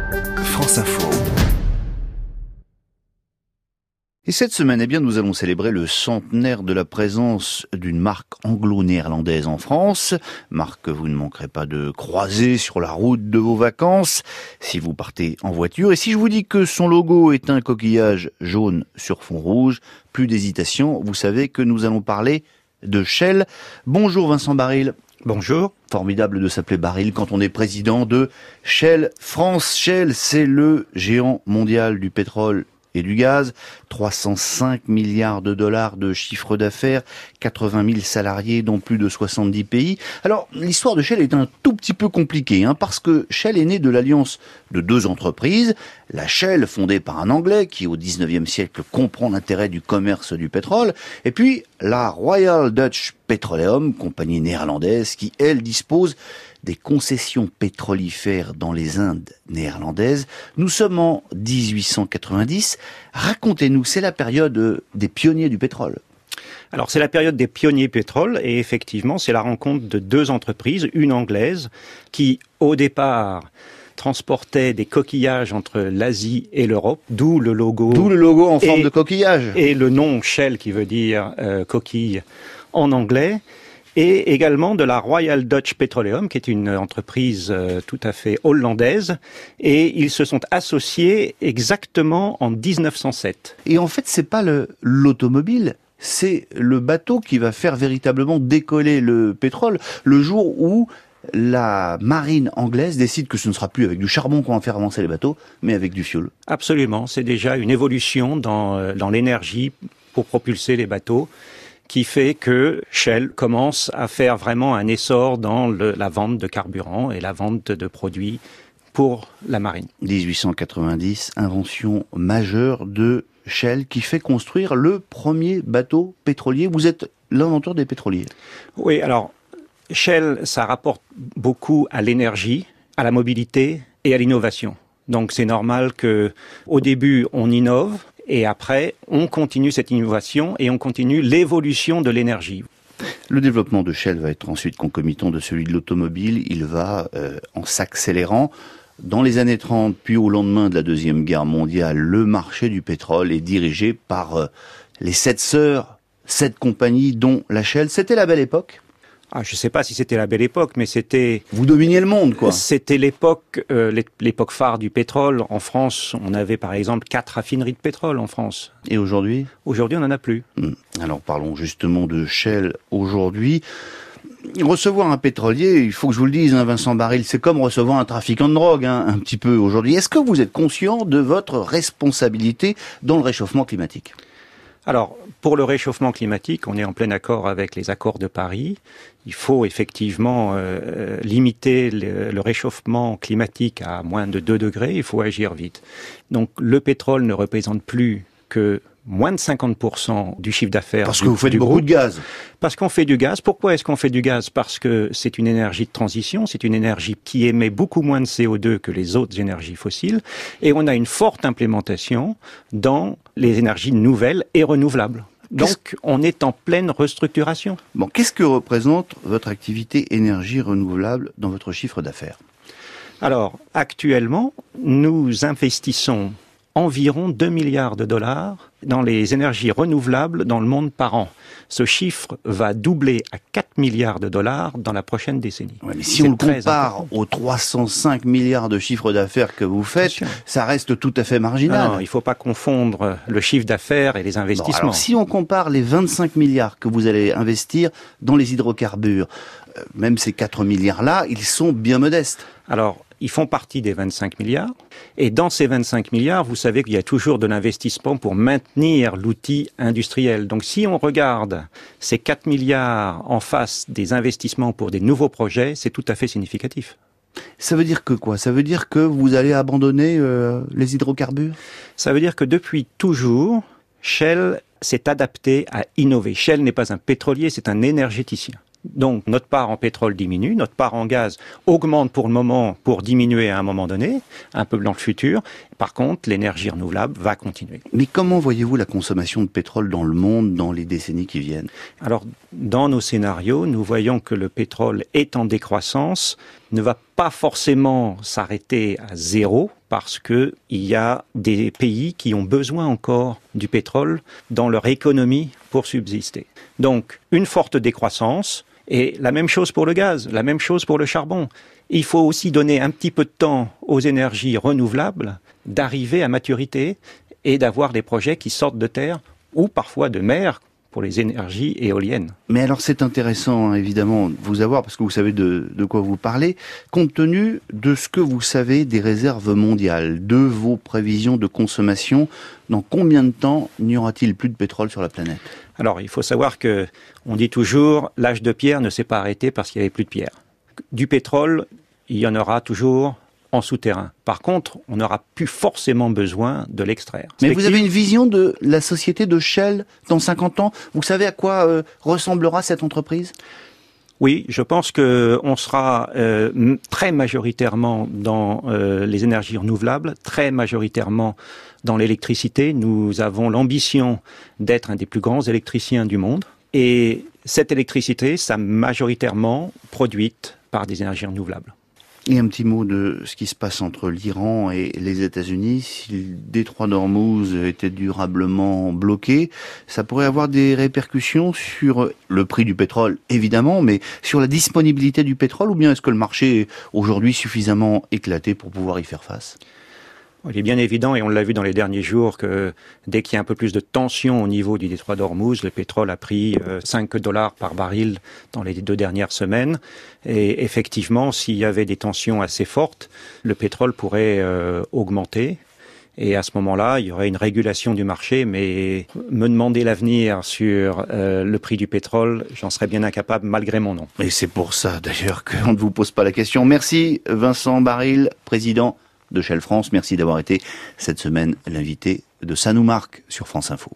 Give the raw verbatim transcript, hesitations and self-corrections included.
France Info. Et cette semaine, eh bien, nous allons célébrer le centenaire de la présence d'une marque anglo-néerlandaise en France. Marque que vous ne manquerez pas de croiser sur la route de vos vacances, si vous partez en voiture. Et si je vous dis que son logo est un coquillage jaune sur fond rouge, plus d'hésitation, vous savez que nous allons parler de Shell. Bonjour Vincent Baril. Bonjour. Formidable de s'appeler Baril quand on est président de Shell France. Shell, c'est le géant mondial du pétrole et du gaz, trois cent cinq milliards de dollars de chiffre d'affaires, quatre-vingt mille salariés dans plus de soixante-dix pays. Alors, l'histoire de Shell est un tout petit peu compliquée, hein, parce que Shell est né de l'alliance de deux entreprises. La Shell, fondée par un Anglais qui, au dix-neuvième siècle, comprend l'intérêt du commerce du pétrole, et puis la Royal Dutch Petroleum, compagnie néerlandaise, qui, elle, dispose des concessions pétrolifères dans les Indes néerlandaises. Nous sommes en dix-huit cent quatre-vingt-dix. Racontez-nous, c'est la période des pionniers du pétrole. Alors, c'est la période des pionniers pétrole et effectivement, c'est la rencontre de deux entreprises, une anglaise qui, au départ, transportait des coquillages entre l'Asie et l'Europe, d'où le logo. D'où le logo en et, forme de coquillage. Et le nom Shell qui veut dire euh, coquille en anglais. Et également de la Royal Dutch Petroleum, qui est une entreprise euh, tout à fait hollandaise. Et ils se sont associés exactement en dix-neuf cent sept. Et en fait, c'est pas le, l'automobile, c'est le bateau qui va faire véritablement décoller le pétrole le jour où la marine anglaise décide que ce ne sera plus avec du charbon qu'on va faire avancer les bateaux, mais avec du fioul. Absolument, c'est déjà une évolution dans, euh, dans l'énergie pour propulser les bateaux, qui fait que Shell commence à faire vraiment un essor dans le, la vente de carburant et la vente de produits pour la marine. dix-huit cent quatre-vingt-dix, invention majeure de Shell qui fait construire le premier bateau pétrolier. Vous êtes l'inventeur des pétroliers. Oui, alors Shell, ça rapporte beaucoup à l'énergie, à la mobilité et à l'innovation. Donc c'est normal que au début on innove. Et après, on continue cette innovation et on continue l'évolution de l'énergie. Le développement de Shell va être ensuite concomitant de celui de l'automobile. Il va, euh, en s'accélérant, dans les années trente, puis au lendemain de la Deuxième Guerre mondiale, le marché du pétrole est dirigé par euh, les sept sœurs, sept compagnies, dont la Shell. C'était la belle époque. Ah, je ne sais pas si c'était la belle époque, mais c'était... Vous dominiez le monde, quoi. C'était l'époque, euh, l'époque phare du pétrole. En France, on avait par exemple quatre raffineries de pétrole en France. Et aujourd'hui ? Aujourd'hui, on n'en a plus. Alors parlons justement de Shell aujourd'hui. Recevoir un pétrolier, il faut que je vous le dise, hein, Vincent Baril, c'est comme recevoir un trafiquant de drogue, hein, un petit peu aujourd'hui. Est-ce que vous êtes conscient de votre responsabilité dans le réchauffement climatique ? Alors, pour le réchauffement climatique, on est en plein accord avec les accords de Paris. Il faut effectivement euh, limiter le, le réchauffement climatique à moins de deux degrés. Il faut agir vite. Donc, le pétrole ne représente plus que moins de cinquante pour cent du chiffre d'affaires. Parce du, que vous faites du beaucoup groupe. de gaz. Parce qu'on fait du gaz. Pourquoi est-ce qu'on fait du gaz ? Parce que c'est une énergie de transition, c'est une énergie qui émet beaucoup moins de C O deux que les autres énergies fossiles, et on a une forte implémentation dans les énergies nouvelles et renouvelables. Donc, on est en pleine restructuration. Bon, qu'est-ce que représente votre activité énergie renouvelable dans votre chiffre d'affaires ? Alors, actuellement, nous investissons environ deux milliards de dollars dans les énergies renouvelables dans le monde par an. Ce chiffre va doubler à quatre milliards de dollars dans la prochaine décennie. Ouais, mais si on le compare aux trois cent cinq milliards de chiffre d'affaires que vous faites, ça reste tout à fait marginal. Non, non, il ne faut pas confondre le chiffre d'affaires et les investissements. Bon, alors, si on compare les vingt-cinq milliards que vous allez investir dans les hydrocarbures, euh, même ces quatre milliards-là, ils sont bien modestes. Alors, ils font partie des vingt-cinq milliards. Et dans ces vingt-cinq milliards, vous savez qu'il y a toujours de l'investissement pour maintenir l'outil industriel. Donc si on regarde ces quatre milliards en face des investissements pour des nouveaux projets, c'est tout à fait significatif. Ça veut dire que quoi ? Ça veut dire que vous allez abandonner euh, les hydrocarbures ? Ça veut dire que depuis toujours, Shell s'est adapté à innover. Shell n'est pas un pétrolier, c'est un énergéticien. Donc notre part en pétrole diminue, notre part en gaz augmente pour le moment pour diminuer à un moment donné, un peu dans le futur. Par contre, l'énergie renouvelable va continuer. Mais comment voyez-vous la consommation de pétrole dans le monde dans les décennies qui viennent ? Alors, dans nos scénarios, nous voyons que le pétrole est en décroissance, ne va pas forcément s'arrêter à zéro, parce que il y a des pays qui ont besoin encore du pétrole dans leur économie pour subsister. Donc, une forte décroissance, et la même chose pour le gaz, la même chose pour le charbon. Il faut aussi donner un petit peu de temps aux énergies renouvelables d'arriver à maturité et d'avoir des projets qui sortent de terre ou parfois de mer pour les énergies éoliennes. Mais alors c'est intéressant hein, évidemment de vous avoir parce que vous savez de, de quoi vous parlez, compte tenu de ce que vous savez des réserves mondiales, de vos prévisions de consommation, dans combien de temps n'y aura-t-il plus de pétrole sur la planète ? Alors il faut savoir que on dit toujours l'âge de pierre ne s'est pas arrêté parce qu'il n'y avait plus de pierre. Du pétrole, il y en aura toujours en souterrain. Par contre, on n'aura plus forcément besoin de l'extraire. Mais vous avez une vision de la société de Shell dans cinquante ans ? Vous savez à quoi euh, ressemblera cette entreprise ? Oui, je pense que on sera euh, très majoritairement dans euh, les énergies renouvelables, très majoritairement dans l'électricité. Nous avons l'ambition d'être un des plus grands électriciens du monde. Et cette électricité, ça majoritairement produite par des énergies renouvelables. Et un petit mot de ce qui se passe entre l'Iran et les États-Unis. Si le détroit d'Ormuz était durablement bloqué, ça pourrait avoir des répercussions sur le prix du pétrole, évidemment, mais sur la disponibilité du pétrole, ou bien est-ce que le marché est aujourd'hui suffisamment éclaté pour pouvoir y faire face ? Il est bien évident, et on l'a vu dans les derniers jours, que dès qu'il y a un peu plus de tension au niveau du détroit d'Ormuz, le pétrole a pris cinq dollars par baril dans les deux dernières semaines. Et effectivement, s'il y avait des tensions assez fortes, le pétrole pourrait euh, augmenter. Et à ce moment-là, il y aurait une régulation du marché, mais me demander l'avenir sur euh, le prix du pétrole, j'en serais bien incapable malgré mon nom. Et c'est pour ça d'ailleurs qu'on ne vous pose pas la question. Merci Vincent Baril, président de Shell France. Merci d'avoir été cette semaine l'invité de Ça nous marque sur France Info.